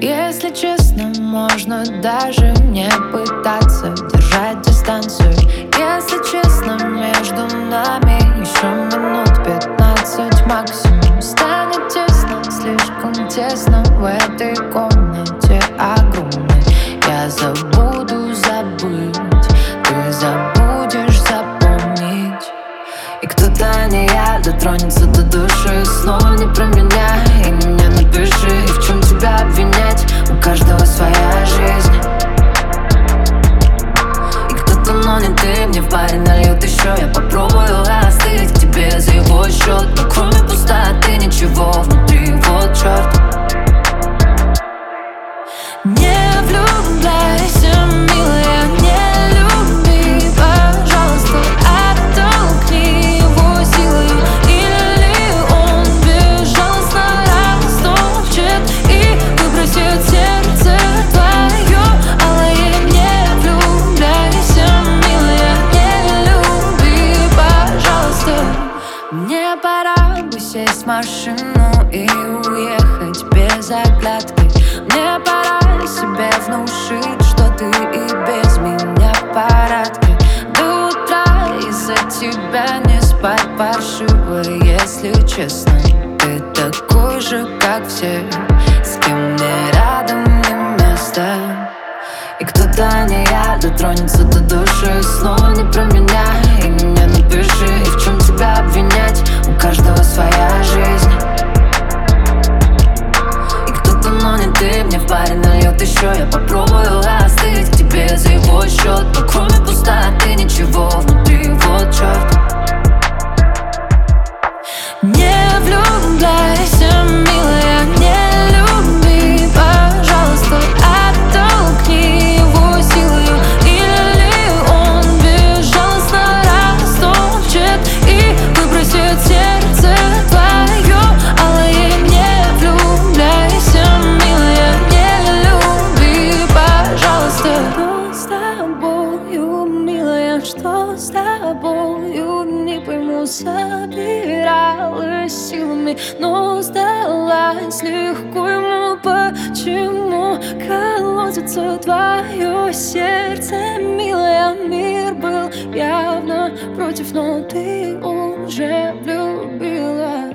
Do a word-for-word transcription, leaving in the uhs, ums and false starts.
Если честно, можно даже не пытаться держать дистанцию. Если честно, между нами еще минут пятнадцать максимум. Станет тесно, слишком тесно в этой комнате огромной. Я забуду забыть, ты забудешь запомнить. И кто-то, не я, дотронется до души. Снова не про меня, и меня напиши. И в чем тебя обвинять? У каждого своя жизнь. И кто-то, но не ты, мне в паре нальют еще. Я попробую остыть к тебе за его счет. Но кроме пустоты ничего внутри, вот черт. Не влюбляйся, милая, не люби, пожалуйста, оттолкни его силой. Или он безжалостно растопчет и выбросит сердце твое. Алое, не влюбляйся, милая, не люби, пожалуйста. Мне пора бы сесть в машину и уехать без оглядки. Мне пора себе внушить, что ты и без меня в порядке. До утра из-за тебя не спать паршиво. Если честно, ты такой же, как все, с кем мне рядом не место. И кто-то, не я, дотронется до души. Снова не про меня, и меня напиши. И в чем тебя обвинять? У каждого своя жизнь. Но не ты, мне в паре нальет еще. Я попробую остыть к тебе за его счет. Но кроме пустоты ничего внутри, вот черт. Не влюбляйся, милая, не люби, пожалуйста, оттолкни его силой. Или он безжалостно растопчет и выбросит сердце твое. Алое, не влюбляйся, милая, не люби, пожалуйста. Что с тобою, милая, что с тобою? Не пойму, собиралась силами, но сдалась легко ему. Почему колотится твое сердце, милая? Мир был явно против, но ты уже влюбилась.